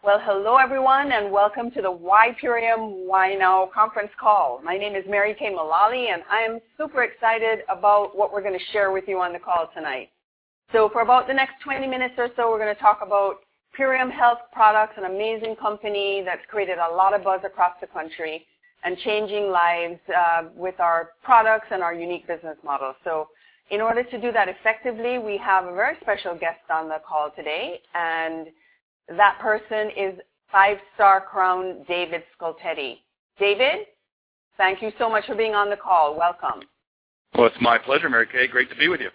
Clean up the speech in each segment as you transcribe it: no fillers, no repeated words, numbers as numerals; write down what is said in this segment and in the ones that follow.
Well, hello everyone, and welcome to the Why Purium, Why Now conference call. My name is Mary Kay Mullally, and I am super excited about what we're going to share with you on the call tonight. So for about the next 20 minutes or so, we're going to talk about Purium Health Products, an amazing company that's created a lot of buzz across the country and changing lives with our products and our unique business model. So in order to do that effectively, we have a very special guest on the call today, and that person is five-star crown David Scultetti. David, thank you so much for being on the call. Welcome. Well, it's my pleasure, Mary Kay. Great to be with you.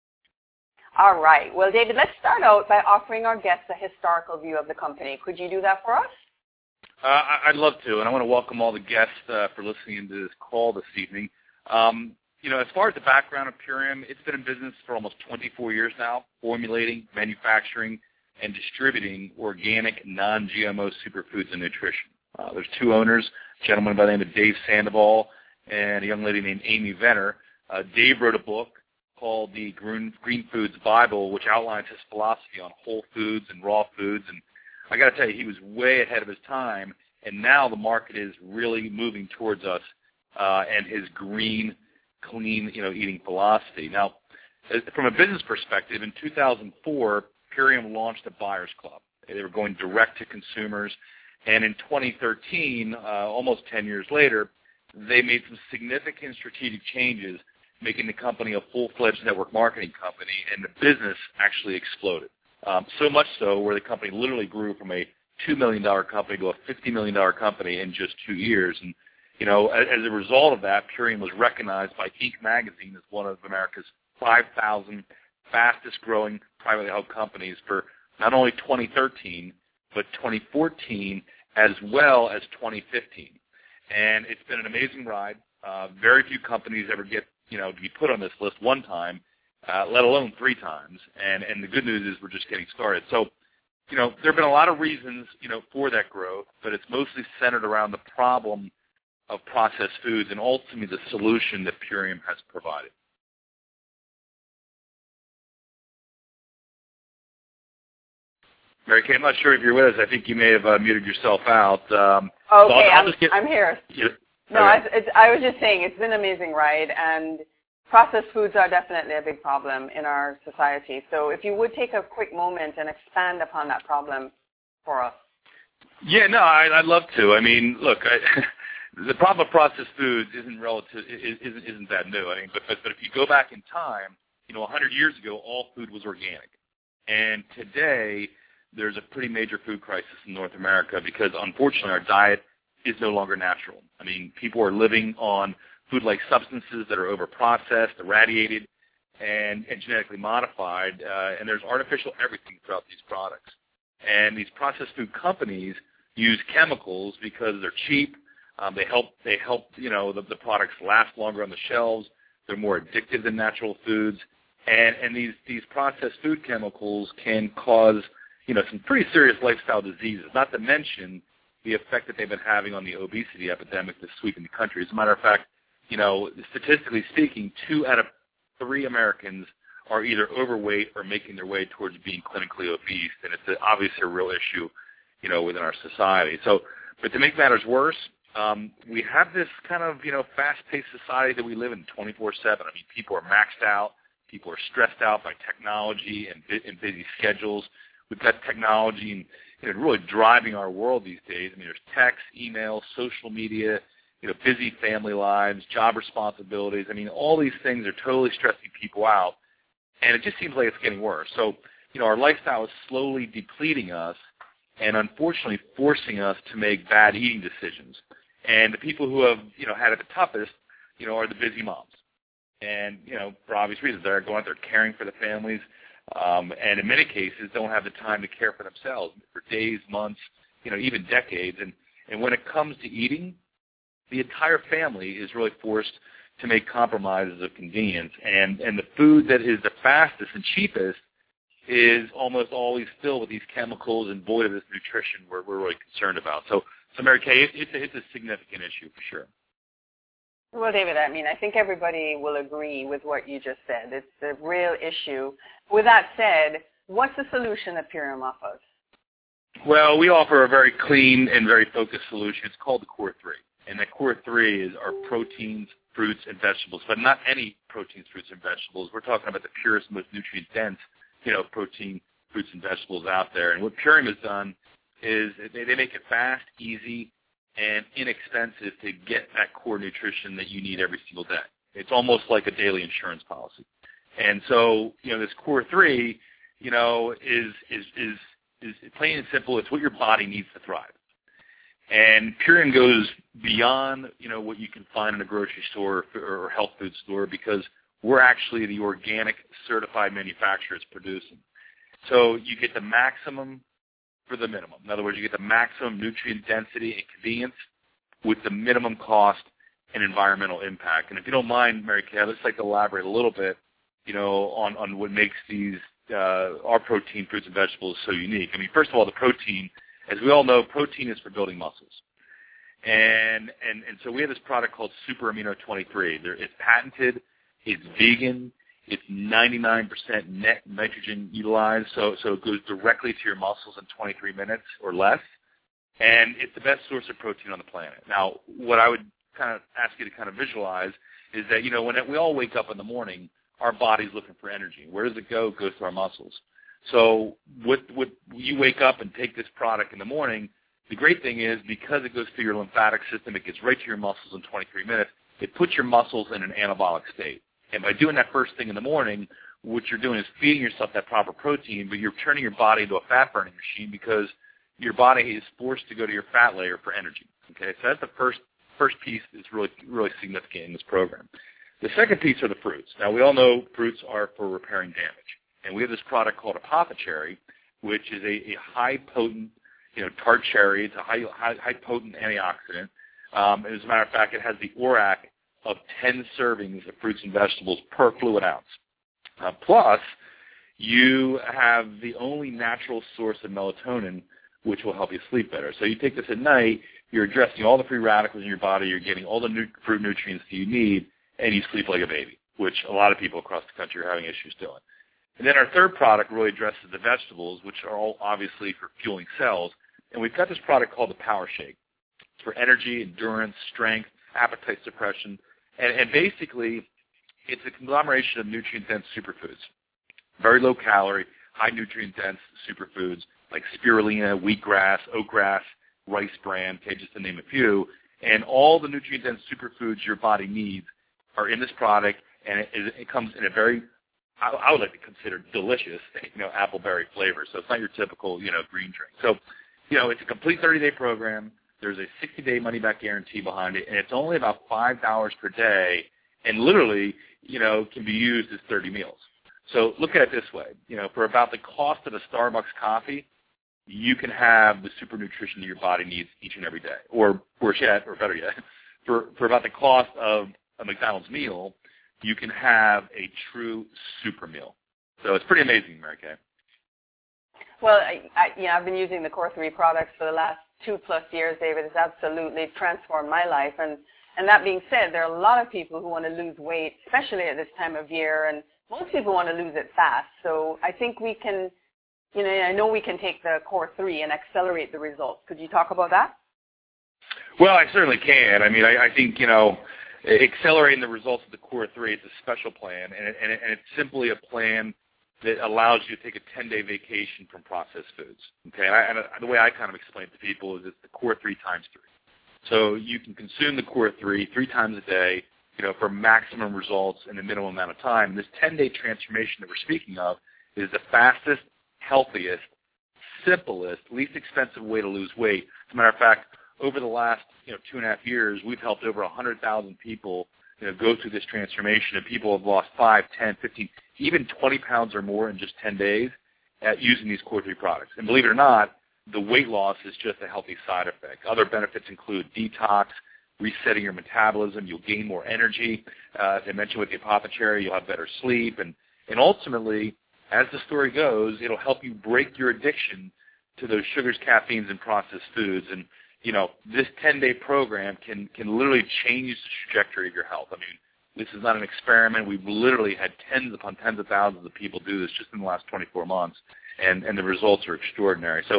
All right. Well, David, let's start out by offering our guests a historical view of the company. Could you do that for us? I'd love to, and I want to welcome all the guests for listening to this call this evening. As far as the background of Purium, it's been in business for almost 24 years now, formulating, manufacturing, and distributing organic, non-GMO superfoods and nutrition. There's two owners, a gentleman by the name of Dave Sandoval and a young lady named Amy Venner. Dave wrote a book called the Green Foods Bible, which outlines his philosophy on whole foods and raw foods. And I got to tell you, he was way ahead of his time, and now the market is really moving towards us and his green, clean, eating philosophy. Now, from a business perspective, in 2004, Purium launched a buyer's club. They were going direct to consumers, and in 2013, almost 10 years later, they made some significant strategic changes, making the company a full-fledged network marketing company, and the business actually exploded. So much so where the company literally grew from a $2 million company to a $50 million company in just 2 years. And, as a result of that, Purium was recognized by Inc. magazine as one of America's 5,000 fastest-growing privately held companies for not only 2013, but 2014 as well as 2015. And it's been an amazing ride. Very few companies ever get, to be put on this list one time, let alone 3 times. And the good news is we're just getting started. So, there have been a lot of reasons, for that growth, but it's mostly centered around the problem of processed foods and ultimately the solution that Purium has provided. Mary Kay, I'm not sure if you're with us. I think you may have muted yourself out. Okay, I'm here. No, I was just saying it's been an amazing ride, and processed foods are definitely a big problem in our society. So if you would take a quick moment and expand upon that problem for us. Yeah, no, I'd love to. I mean, look, the problem of processed foods isn't that new. I mean, but if you go back in time, 100 years ago, all food was organic, and today there's a pretty major food crisis in North America because, unfortunately, our diet is no longer natural. I mean, people are living on food-like substances that are over-processed, irradiated, and genetically modified, and there's artificial everything throughout these products. And these processed food companies use chemicals because they're cheap. They help the products last longer on the shelves. They're more addictive than natural foods, and these processed food chemicals can cause some pretty serious lifestyle diseases, not to mention the effect that they've been having on the obesity epidemic that's sweeping the country. As a matter of fact, statistically speaking, 2 out of 3 Americans are either overweight or making their way towards being clinically obese, and it's obviously a real issue, within our society. So, but to make matters worse, we have this kind of, fast-paced society that we live in 24/7. I mean, people are maxed out. People are stressed out by technology and busy schedules. We've got technology and really driving our world these days. I mean, there's text, email, social media, busy family lives, job responsibilities. I mean, all these things are totally stressing people out, and it just seems like it's getting worse. So, our lifestyle is slowly depleting us and unfortunately forcing us to make bad eating decisions. And the people who have, had it the toughest, are the busy moms. And, for obvious reasons, they're going out there caring for the families, and in many cases don't have the time to care for themselves for days, months, even decades. And when it comes to eating, the entire family is really forced to make compromises of convenience. And the food that is the fastest and cheapest is almost always filled with these chemicals and void of this nutrition we're really concerned about. So Mary Kay, it's a significant issue for sure. Well, David, I mean, I think everybody will agree with what you just said. It's a real issue. With that said, what's the solution that Purium offers? Well, we offer a very clean and very focused solution. It's called the Core 3. And the Core 3 is our proteins, fruits, and vegetables, but not any proteins, fruits, and vegetables. We're talking about the purest, most nutrient-dense, protein, fruits, and vegetables out there. And what Purium has done is they make it fast, easy, and inexpensive to get that core nutrition that you need every single day. It's almost like a daily insurance policy. And so, this Core 3, is plain and simple. It's what your body needs to thrive. And Purium goes beyond, what you can find in a grocery store or health food store, because we're actually the organic certified manufacturers producing. So you get the maximum for the minimum. In other words, you get the maximum nutrient density and convenience with the minimum cost and environmental impact. And if you don't mind, Mary Kay, I'd just like to elaborate a little bit, on what makes these our protein, fruits, and vegetables so unique. I mean, first of all, the protein, as we all know, protein is for building muscles. And so we have this product called Super Amino 23. It's patented, it's vegan, it's 99% net nitrogen utilized, so it goes directly to your muscles in 23 minutes or less, and it's the best source of protein on the planet. Now, what I would kind of ask you to kind of visualize is that, when we all wake up in the morning, our body's looking for energy. Where does it go? It goes to our muscles. So what you wake up and take this product in the morning, the great thing is, because it goes through your lymphatic system, it gets right to your muscles in 23 minutes, it puts your muscles in an anabolic state. And by doing that first thing in the morning, what you're doing is feeding yourself that proper protein, but you're turning your body into a fat-burning machine, because your body is forced to go to your fat layer for energy. Okay, so that's the first piece that's really, really significant in this program. The second piece are the fruits. Now, we all know fruits are for repairing damage. And we have this product called Apothecary, which is a high-potent, tart cherry. It's a high-potent antioxidant. As a matter of fact, it has the ORAC of 10 servings of fruits and vegetables per fluid ounce. Plus, you have the only natural source of melatonin, which will help you sleep better. So you take this at night, you're addressing all the free radicals in your body, you're getting all the fruit nutrients that you need, and you sleep like a baby, which a lot of people across the country are having issues doing. And then our third product really addresses the vegetables, which are all obviously for fueling cells. And we've got this product called the Power Shake. It's for energy, endurance, strength, appetite suppression. And basically, it's a conglomeration of nutrient-dense superfoods. Very low calorie, high nutrient-dense superfoods like spirulina, wheatgrass, oatgrass, rice bran, okay, just to name a few. And all the nutrient-dense superfoods your body needs are in this product, and it comes in a very, I would like to consider delicious, appleberry flavor. So it's not your typical, green drink. So, it's a complete 30-day program. There's a 60-day money-back guarantee behind it, and it's only about $5 per day, and literally, can be used as 30 meals. So look at it this way. For about the cost of a Starbucks coffee, you can have the super nutrition that your body needs each and every day. Or worse yet, or better yet, for about the cost of a McDonald's meal, you can have a true super meal. So it's pretty amazing, Mary Kay. Well, I've been using the Core 3 products for the last 2+ years, David. It's absolutely transformed my life. And that being said, there are a lot of people who want to lose weight, especially at this time of year, and most people want to lose it fast. So I think we can, I know we can take the Core 3 and accelerate the results. Could you talk about that? Well, I certainly can. I mean, I think, accelerating the results of the Core 3, it's a special plan, and it's simply a plan that allows you to take a 10-day vacation from processed foods. Okay, and the way I kind of explain it to people is it's the Core 3 times 3. So you can consume the Core 3 times a day, for maximum results in a minimum amount of time. And this 10-day transformation that we're speaking of is the fastest, healthiest, simplest, least expensive way to lose weight. As a matter of fact, over the last 2.5 years, we've helped over 100,000 people go through this transformation, and people have lost 5, 10, 15, even 20 pounds or more in just 10 days at using these Core 3 products. And believe it or not, the weight loss is just a healthy side effect. Other benefits include detox, resetting your metabolism. You'll gain more energy. As I mentioned with the Apothecary, you'll have better sleep. And ultimately, as the story goes, it'll help you break your addiction to those sugars, caffeines, and processed foods. And, this 10-day program can literally change the trajectory of your health. I mean, this is not an experiment. We've literally had tens upon tens of thousands of people do this just in the last 24 months, and the results are extraordinary. So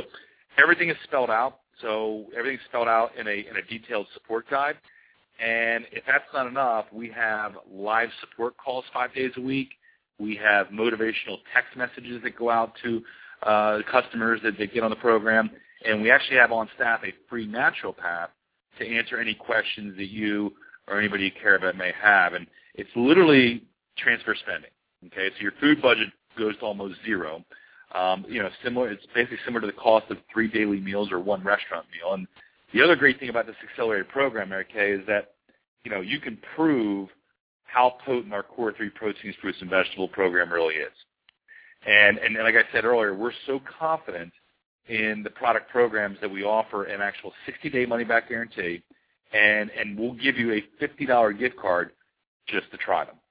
everything is spelled out. So everything's spelled out in a detailed support guide. And if that's not enough, we have live support calls 5 days a week. We have motivational text messages that go out to customers that they get on the program. And we actually have on staff a free naturopath to answer any questions that you or anybody you care about may have. And it's literally transfer spending. Okay, so your food budget goes to almost zero. Similar. It's basically similar to the cost of 3 daily meals or 1 restaurant meal. And the other great thing about this accelerated program, Mary Kay, is that you can prove how potent our Core 3 proteins, fruits, and vegetable program really is. And like I said earlier, we're so confident in the product programs that we offer an actual 60-day money-back guarantee, and we'll give you a $50 gift card just to try them.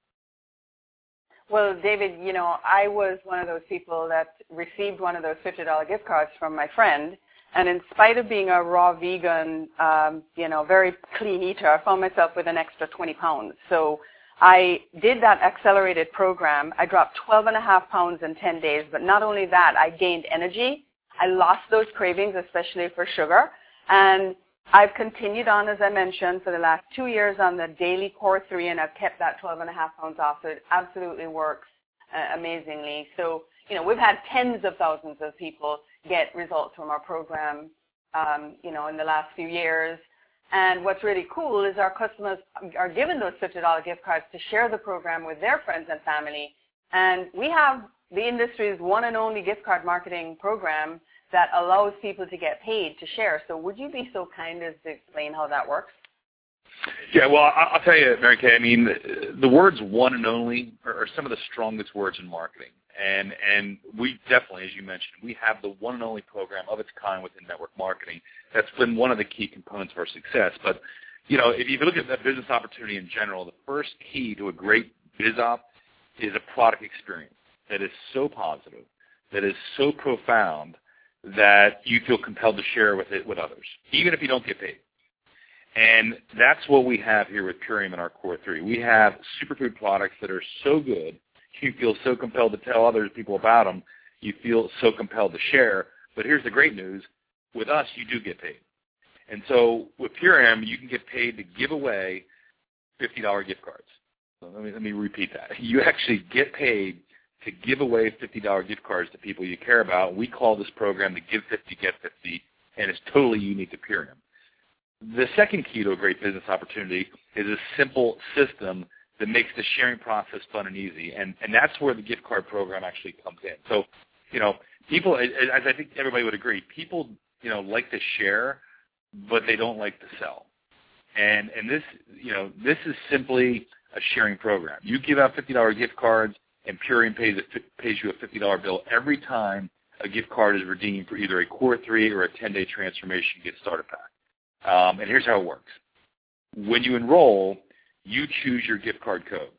Well, David, I was one of those people that received one of those $50 gift cards from my friend, and in spite of being a raw vegan, very clean eater, I found myself with an extra 20 pounds. So I did that accelerated program. I dropped 12.5 pounds in 10 days, but not only that, I gained energy. I lost those cravings, especially for sugar, and I've continued on, as I mentioned, for the last 2 years on the daily Core 3, and I've kept that 12.5 pounds off, so it absolutely works amazingly. So, we've had tens of thousands of people get results from our program, in the last few years. And what's really cool is our customers are given those $50 gift cards to share the program with their friends and family. And we have the industry's one and only gift card marketing program that allows people to get paid to share. So would you be so kind as to explain how that works? Yeah, well, I'll tell you, Mary Kay, the words one and only are some of the strongest words in marketing. And we definitely, as you mentioned, we have the one and only program of its kind within network marketing. That's been one of the key components of our success. But, if you look at that business opportunity in general, the first key to a great biz op is a product experience that is so positive, that is so profound, that you feel compelled to share with others, even if you don't get paid. And that's what we have here with Purium in our Core 3. We have superfood products that are so good, you feel so compelled to tell other people about them, you feel so compelled to share. But here's the great news. With us, you do get paid. And so with Purium, you can get paid to give away $50 gift cards. So let me repeat that. You actually get paid to give away $50 gift cards to people you care about. We call this program the Give 50, Get 50, and it's totally unique to Purium. The second key to a great business opportunity is a simple system that makes the sharing process fun and easy, and that's where the gift card program actually comes in. So, people, as I think everybody would agree, people, like to share, but they don't like to sell. And this is simply a sharing program. You give out $50 gift cards, and Purium pays you a $50 bill every time a gift card is redeemed for either a Core 3 or a 10-day transformation Get Started pack. And here's how it works. When you enroll, you choose your gift card code.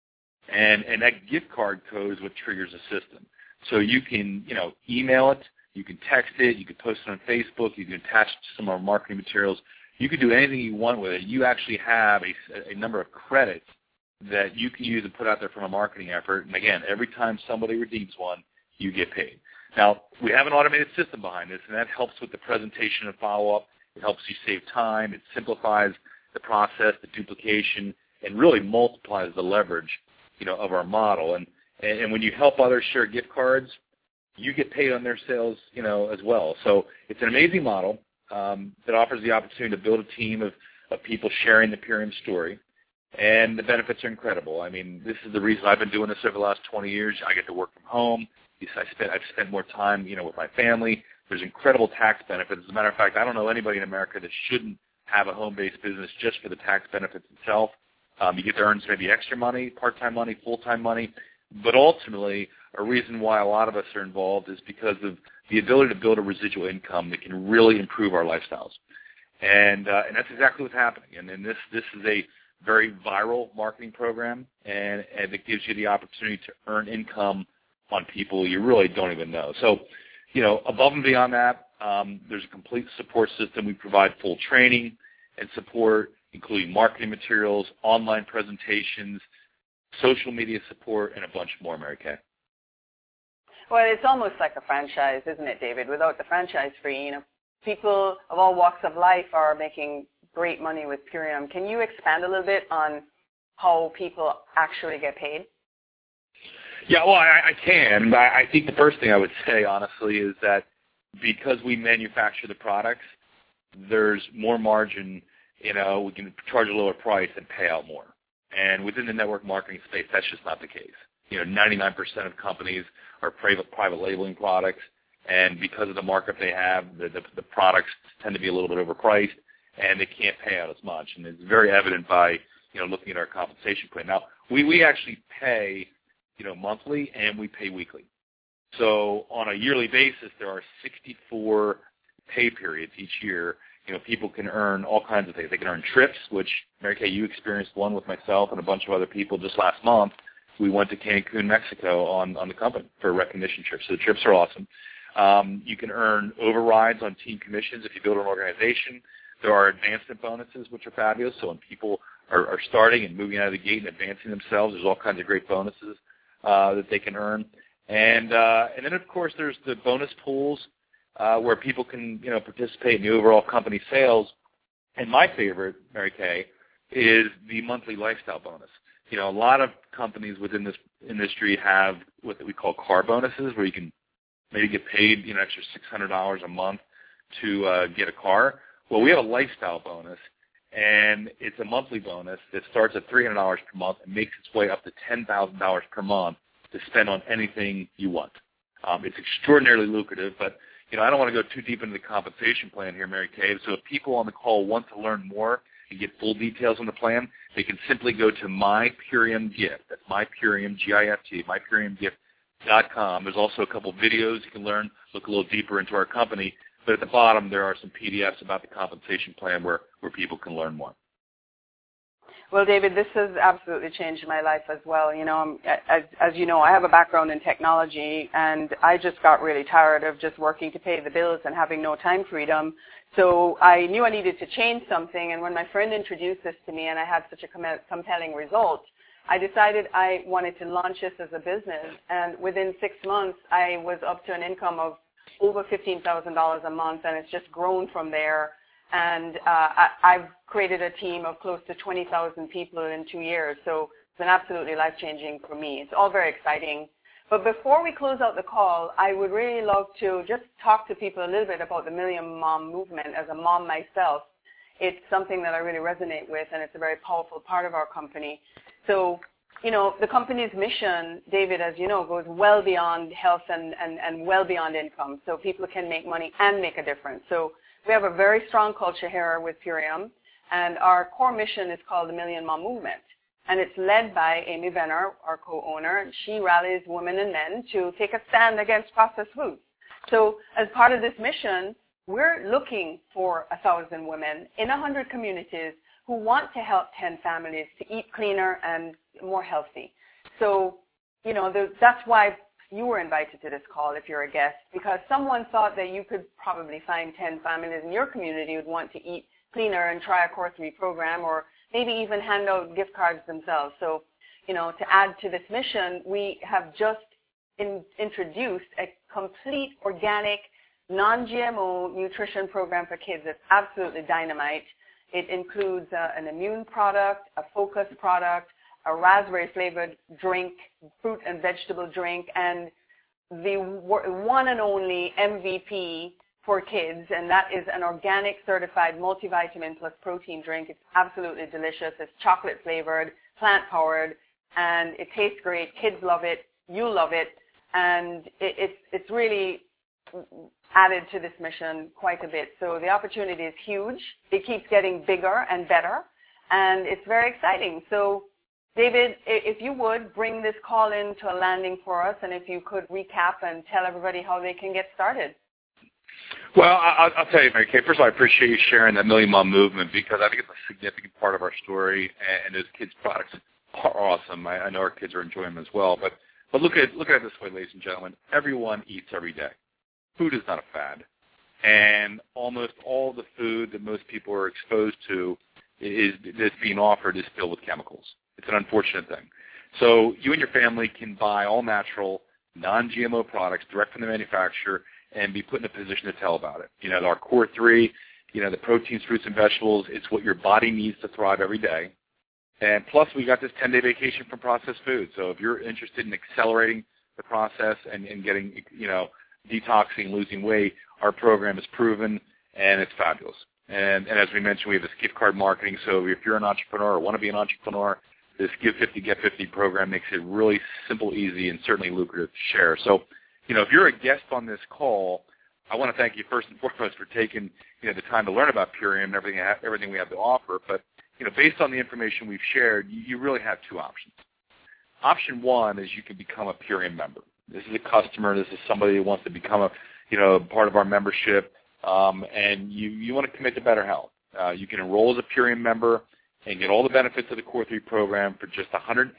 And that gift card code is what triggers the system. So you can, email it, you can text it, you can post it on Facebook, you can attach it to some of our marketing materials. You can do anything you want with it. You actually have a number of credits that you can use and put out there from a marketing effort. And again, every time somebody redeems one, you get paid. Now, we have an automated system behind this, and that helps with the presentation and follow-up. It helps you save time. It simplifies the process, the duplication, and really multiplies the leverage, of our model. And when you help others share gift cards, you get paid on their sales, as well. So it's an amazing model that offers the opportunity to build a team of people sharing the Purium story. And the benefits are incredible. This is the reason I've been doing this over the last 20 years. I get to work from home. I've spent more time, with my family. There's incredible tax benefits. As a matter of fact, I don't know anybody in America that shouldn't have a home-based business just for the tax benefits itself. You get to earn maybe extra money, part-time money, full-time money. But ultimately, a reason why a lot of us are involved is because of the ability to build a residual income that can really improve our lifestyles. And that's exactly what's happening. And this is a very viral marketing program, and it gives you the opportunity to earn income on people you really don't even know. So, above and beyond that, there's a complete support system. We provide full training and support, including marketing materials, online presentations, social media support, and a bunch more, Mary Kay. Well, it's almost like a franchise, isn't it, David? Without the franchise fee, people of all walks of life are making great money with Purium. Can you expand a little bit on how people actually get paid? Yeah, well, I can. I think the first thing I would say, honestly, is that because we manufacture the products, there's more margin. We can charge a lower price and pay out more. And within the network marketing space, that's just not the case. 99% of companies are private labeling products, and because of the markup they have, the products tend to be a little bit overpriced, and they can't pay out as much. And it's very evident by looking at our compensation plan. Now, we actually pay monthly, and we pay weekly. So on a yearly basis, there are 64 pay periods each year. People can earn all kinds of things. They can earn trips, which, Mary Kay, you experienced one with myself and a bunch of other people just last month. We went to Cancun, Mexico on the company for a recognition trip. So the trips are awesome. You can earn overrides on team commissions if you build an organization. There are advancement bonuses, which are fabulous. So when people are starting and moving out of the gate and advancing themselves, there's all kinds of great bonuses that they can earn. And then, of course, there's the bonus pools where people can participate in the overall company sales. And my favorite, Mary Kay, is the monthly lifestyle bonus. A lot of companies within this industry have what we call car bonuses, where you can maybe get paid an extra $600 a month to get a car. Well, we have a lifestyle bonus, and it's a monthly bonus that starts at $300 per month and makes its way up to $10,000 per month to spend on anything you want. It's extraordinarily lucrative, but I don't want to go too deep into the compensation plan here, Mary Kay. So if people on the call want to learn more and get full details on the plan, they can simply go to MyPurium Gift. That's MyPurium, G-I-F-T, MyPuriumGift.com. There's also a couple videos you can learn, look a little deeper into our company. But at the bottom, there are some PDFs about the compensation plan where people can learn more. Well, David, this has absolutely changed my life as well. As you know, I have a background in technology, and I just got really tired of just working to pay the bills and having no time freedom. So I knew I needed to change something, and when my friend introduced this to me and I had such a compelling result, I decided I wanted to launch this as a business. And within 6 months, I was up to an income of over $15,000 a month, and it's just grown from there. And I've created a team of close to 20,000 people in 2 years. So it's been absolutely life-changing for me. It's all very exciting. But before we close out the call, I would really love to just talk to people a little bit about the Million Mom movement. As a mom myself, it's something that I really resonate with, and it's a very powerful part of our company. So, the company's mission, David, as you know, goes well beyond health and well beyond income. So people can make money and make a difference. So we have a very strong culture here with Purium, and our core mission is called the Million Mom Movement. And it's led by Amy Venner, our co-owner, and she rallies women and men to take a stand against processed foods. So as part of this mission, we're looking for 1,000 women in 100 communities who want to help 10 families to eat cleaner and more healthy. So, that's why you were invited to this call if you're a guest, because someone thought that you could probably find 10 families in your community who would want to eat cleaner and try a Core 3 program, or maybe even hand out gift cards themselves. So, to add to this mission, we have just introduced a complete organic, non-GMO nutrition program for kids. It's absolutely dynamite. It includes an immune product, a focus product, a raspberry-flavored drink, fruit and vegetable drink, and the one and only MVP for kids, and that is an organic certified multivitamin plus protein drink. It's absolutely delicious. It's chocolate-flavored, plant-powered, and it tastes great. Kids love it. You love it. And it's really added to this mission quite a bit. So the opportunity is huge. It keeps getting bigger and better, and it's very exciting. So, David, if you would bring this call into a landing for us, and if you could recap and tell everybody how they can get started. Well, I'll tell you, Mary Kay, first of all, I appreciate you sharing that Million Mom movement, because I think it's a significant part of our story, and those kids' products are awesome. I know our kids are enjoying them as well. But look at it this way, ladies and gentlemen. Everyone eats every day. Food is not a fad. And almost all the food that most people are exposed to that's being offered is filled with chemicals. It's an unfortunate thing. So you and your family can buy all natural, non-GMO products direct from the manufacturer and be put in a position to tell about it. You know, our core three, you know, the proteins, fruits, and vegetables, it's what your body needs to thrive every day. And plus, we got this 10-day vacation from processed food. So if you're interested in accelerating the process and getting, you know, detoxing, losing weight, our program is proven, and it's fabulous. And as we mentioned, we have this gift card marketing. So if you're an entrepreneur or want to be an entrepreneur, this Give 50, Get 50 program makes it really simple, easy, and certainly lucrative to share. So, you know, if you're a guest on this call, I want to thank you first and foremost for taking, you know, the time to learn about Purium and everything we have to offer. But, you know, based on the information we've shared, you really have two options. Option one is you can become a Purium member. This is a customer. This is somebody who wants to become a, you know, part of our membership, and you want to commit to better health. You can enroll as a Purium member and get all the benefits of the Core 3 program for just $199.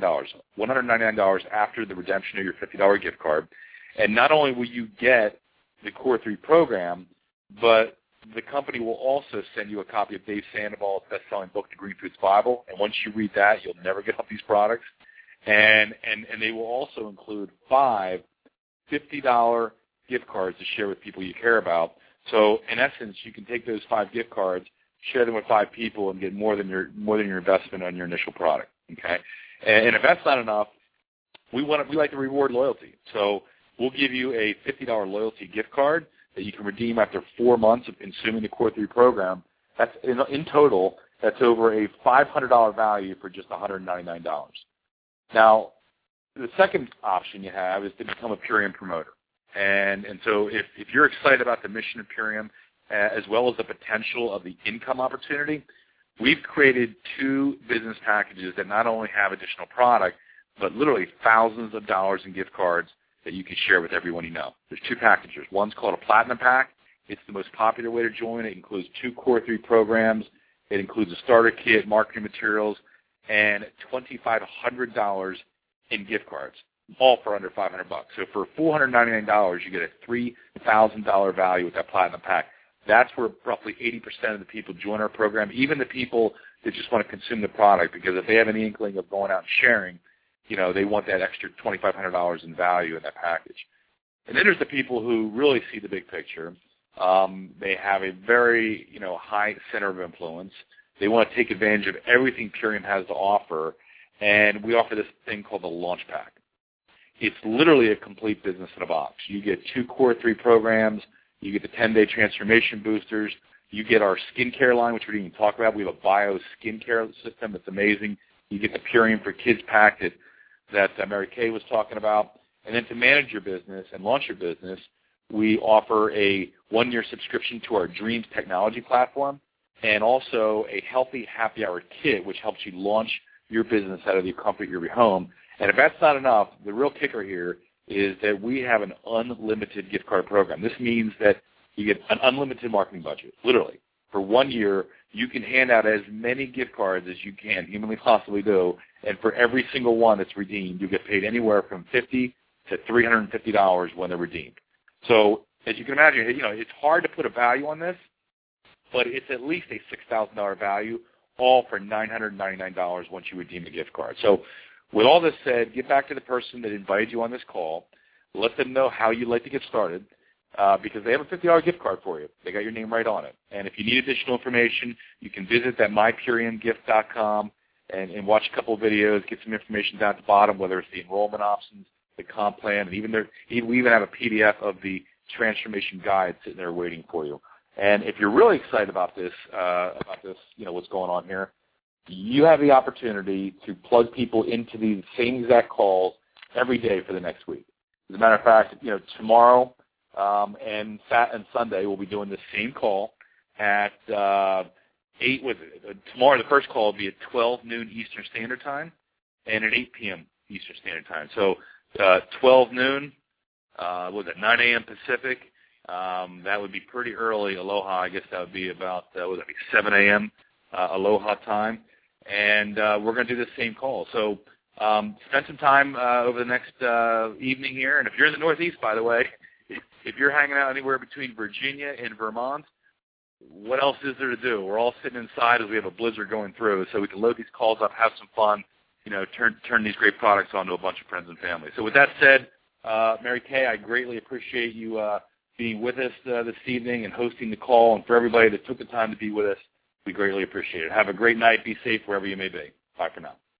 $199 after the redemption of your $50 gift card. And not only will you get the Core 3 program, but the company will also send you a copy of Dave Sandoval's best-selling book, The Green Foods Bible. And once you read that, you'll never get off these products. And they will also include 5 $50 gift cards to share with people you care about. So in essence, you can take those 5 gift cards, share them with 5 people, and get more than your investment on your initial product. Okay, and if that's not enough, we like to reward loyalty. So we'll give you a $50 loyalty gift card that you can redeem after 4 months of consuming the Core 3 program. That's in total, that's over a $500 value for just $199. Now, the second option you have is to become a Purium promoter. And so if you're excited about the mission of Purium, as well as the potential of the income opportunity, we've created 2 business packages that not only have additional product, but literally thousands of dollars in gift cards that you can share with everyone you know. There's 2 packages. One's called a Platinum Pack. It's the most popular way to join. It includes 2 Core 3 programs. It includes a starter kit, marketing materials, and $2,500 in gift cards, all for under $500. So for $499, you get a $3,000 value with that Platinum Pack. That's where roughly 80% of the people join our program, even the people that just want to consume the product, because if they have any inkling of going out and sharing, you know, they want that extra $2,500 in value in that package. And then there's the people who really see the big picture. They have a very, you know, high center of influence. They want to take advantage of everything Purium has to offer, and we offer this thing called the Launch Pack. It's literally a complete business in a box. You get 2 Core 3 programs. You get the 10-day transformation boosters. You get our skincare line, which we didn't even talk about. We have a bio skincare system that's amazing. You get the Purium for Kids pack that Mary Kay was talking about. And then to manage your business and launch your business, we offer a 1-year subscription to our Dreams technology platform, and also a healthy happy hour kit, which helps you launch your business out of the comfort of your home. And if that's not enough, the real kicker here is that we have an unlimited gift card program. This means that you get an unlimited marketing budget, literally. For 1 year, you can hand out as many gift cards as you can humanly possibly do, and for every single one that's redeemed, you get paid anywhere from $50 to $350 when they're redeemed. So as you can imagine, you know, it's hard to put a value on this, but it's at least a $6,000 value, all for $999 once you redeem the gift card. So with all this said, get back to the person that invited you on this call. Let them know how you'd like to get started, because they have a $50 gift card for you. They got your name right on it. And if you need additional information, you can visit that mypuriumgift.com and watch a couple of videos, get some information down at the bottom, whether it's the enrollment options, the comp plan, and we even have a PDF of the transformation guide sitting there waiting for you. And if you're really excited about this, you know, what's going on here, you have the opportunity to plug people into these same exact calls every day for the next week. As a matter of fact, you know, tomorrow and Sunday we'll be doing the same call at 8. Tomorrow the first call will be at 12 noon Eastern Standard Time and at 8 p.m. Eastern Standard Time. So 12 noon, 9 a.m. Pacific. That would be pretty early Aloha. I guess that would be about 7 a.m. Aloha time. And we're going to do the same call. So spend some time over the next evening here. And if you're in the Northeast, by the way, if you're hanging out anywhere between Virginia and Vermont, what else is there to do? We're all sitting inside as we have a blizzard going through, so we can load these calls up, have some fun, you know, turn these great products onto a bunch of friends and family. So with that said, Mary Kay, I greatly appreciate you being with us this evening and hosting the call, and for everybody that took the time to be with us, we greatly appreciate it. Have a great night. Be safe wherever you may be. Bye for now.